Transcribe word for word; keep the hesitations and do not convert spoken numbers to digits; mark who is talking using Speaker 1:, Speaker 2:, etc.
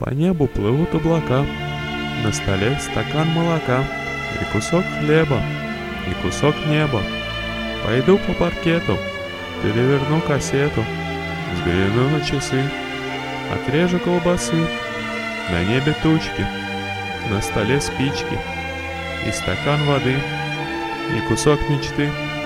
Speaker 1: По небу плывут облака, на столе стакан молока, и кусок хлеба, и кусок неба. Пойду по паркету, переверну кассету, взгляну на часы, отрежу колбасы. На небе тучки, на столе спички, и стакан воды, и кусок мечты.